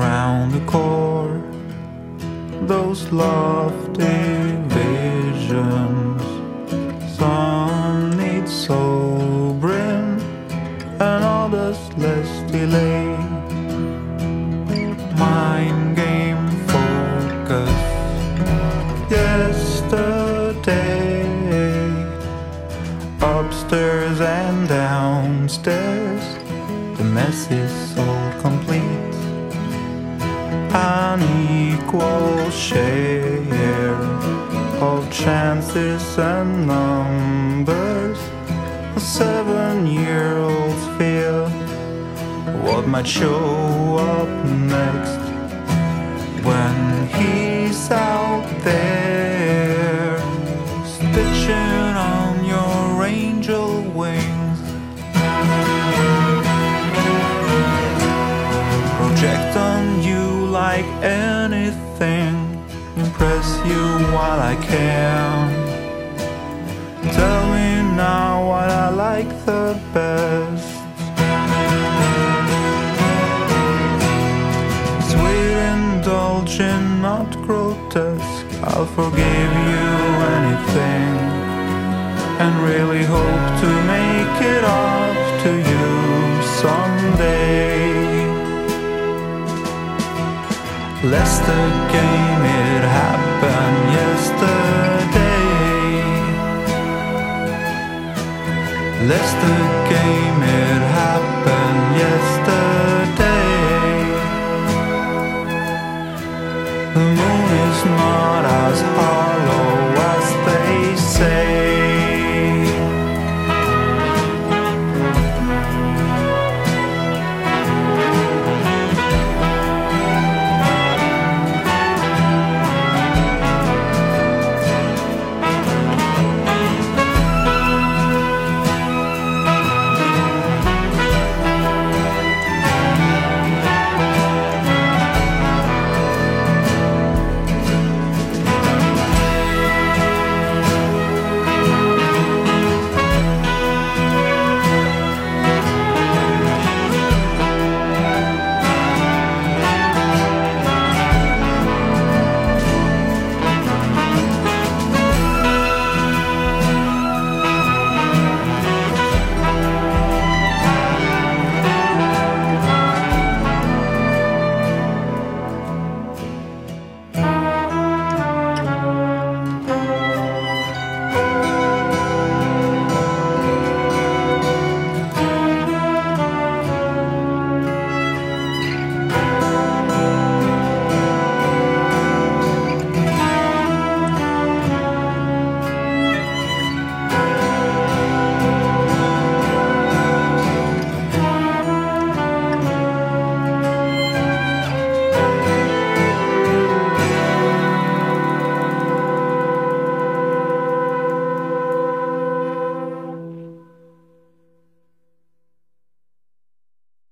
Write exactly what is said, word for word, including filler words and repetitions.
around the core, those lofty visions. Some need sobering, and others less delay. Mind game focus. Yesterday, upstairs and downstairs, the mess is all complete. An equal share of chances and numbers. A seven-year-old's fear what might show up next when he's out there stitching on your angel wings. Project on you like anything, impress you while I can. Tell me now what I like the best. Sweet, indulgent, not grotesque, I'll forgive you anything, and really hope to make it up to you someday. Less the game, it happened yesterday. Less the game, it happened